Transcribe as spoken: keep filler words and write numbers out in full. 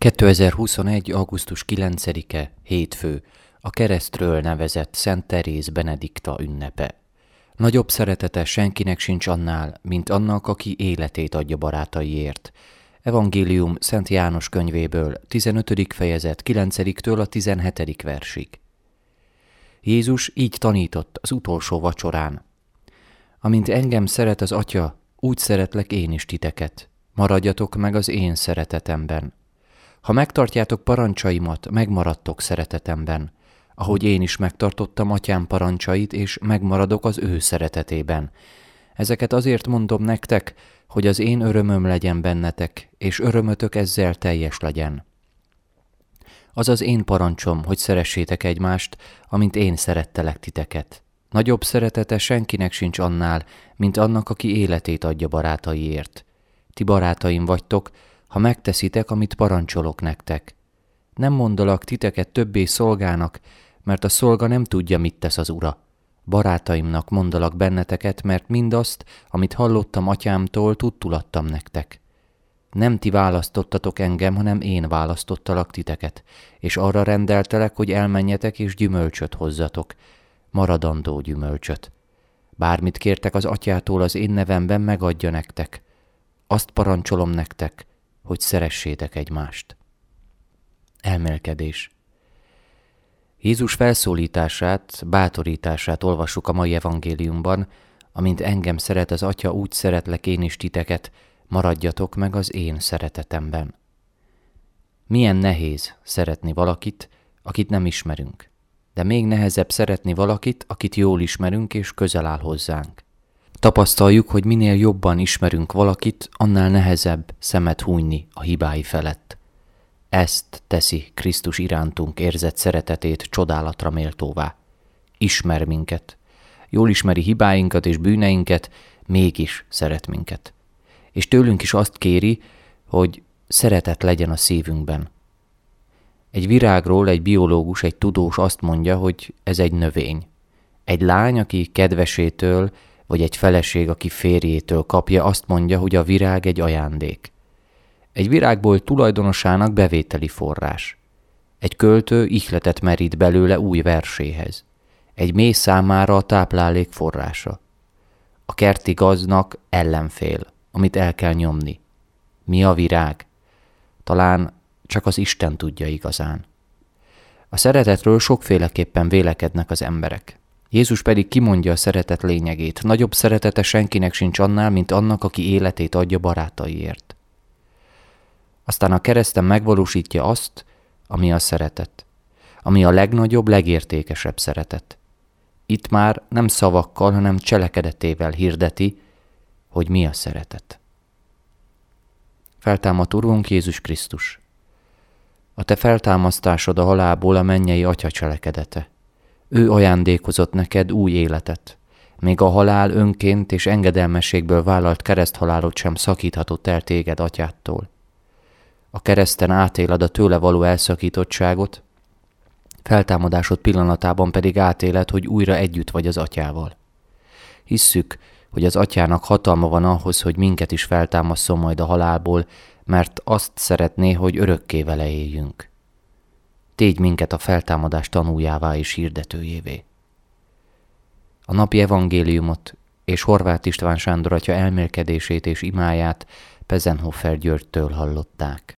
kétezer-huszonegy. augusztus kilencedike, hétfő, a keresztről nevezett Szent Teréz Benedikta ünnepe. Nagyobb szeretete senkinek sincs annál, mint annak, aki életét adja barátaiért. Evangélium Szent János könyvéből, tizenötödik fejezet, kilencediktől a tizenhetedik versig. Jézus így tanított az utolsó vacsorán. Amint engem szeret az Atya, úgy szeretlek én is titeket. Maradjatok meg az én szeretetemben. Ha megtartjátok parancsaimat, megmaradtok szeretetemben, ahogy én is megtartottam Atyám parancsait, és megmaradok az ő szeretetében. Ezeket azért mondom nektek, hogy az én örömöm legyen bennetek, és örömötök ezzel teljes legyen. Az az én parancsom, hogy szeressétek egymást, amint én szerettelek titeket. Nagyobb szeretete senkinek sincs annál, mint annak, aki életét adja barátaiért. Ti barátaim vagytok, ha megteszitek, amit parancsolok nektek. Nem mondalak titeket többé szolgának, mert a szolga nem tudja, mit tesz az ura. Barátaimnak mondalak benneteket, mert mindazt, amit hallottam Atyámtól, tudtul adtam nektek. Nem ti választottatok engem, hanem én választottalak titeket, és arra rendeltelek, hogy elmenjetek és gyümölcsöt hozzatok, maradandó gyümölcsöt. Bármit kértek az Atyától az én nevemben, megadja nektek. Azt parancsolom nektek, hogy szeressétek egymást. Elmélkedés. Jézus felszólítását, bátorítását olvassuk a mai evangéliumban, amint engem szeret az Atya, úgy szeretlek én is titeket, maradjatok meg az én szeretetemben. Milyen nehéz szeretni valakit, akit nem ismerünk, de még nehezebb szeretni valakit, akit jól ismerünk és közel áll hozzánk. Tapasztaljuk, hogy minél jobban ismerünk valakit, annál nehezebb szemet hújni a hibái felett. Ezt teszi Krisztus irántunk érzett szeretetét csodálatra méltóvá. Ismer minket, jól ismeri hibáinkat és bűneinket, mégis szeret minket. És tőlünk is azt kéri, hogy szeretet legyen a szívünkben. Egy virágról egy biológus, egy tudós azt mondja, hogy ez egy növény. Egy lány, aki kedvesétől, vagy egy feleség, aki férjétől kapja, azt mondja, hogy a virág egy ajándék. Egy virágból tulajdonosának bevételi forrás. Egy költő ihletet merít belőle új verséhez. Egy méh számára a táplálék forrása. A kerti gazdnak ellenfél, amit el kell nyomni. Mi a virág? Talán csak az Isten tudja igazán. A szeretetről sokféleképpen vélekednek az emberek. Jézus pedig kimondja a szeretet lényegét. Nagyobb szeretete senkinek sincs annál, mint annak, aki életét adja barátaiért. Aztán a kereszten megvalósítja azt, ami a szeretet, ami a legnagyobb, legértékesebb szeretet. Itt már nem szavakkal, hanem cselekedetével hirdeti, hogy mi a szeretet. Feltámadt Urunk Jézus Krisztus. A te feltámasztásod a halálból a mennyei Atya cselekedete. Ő ajándékozott neked új életet. Még a halál önként és engedelmességből vállalt kereszthalálot sem szakíthatott el téged Atyádtól. A kereszten átéled a tőle való elszakítottságot, feltámadásod pillanatában pedig átéled, hogy újra együtt vagy az Atyával. Hisszük, hogy az Atyának hatalma van ahhoz, hogy minket is feltámasszon majd a halálból, mert azt szeretné, hogy örökké vele éljünk. Tégy minket a feltámadás tanújává és hirdetőjévé. A napi evangéliumot és Horváth István Sándor atya elmélkedését és imáját Pezenhofer Györgytől hallották.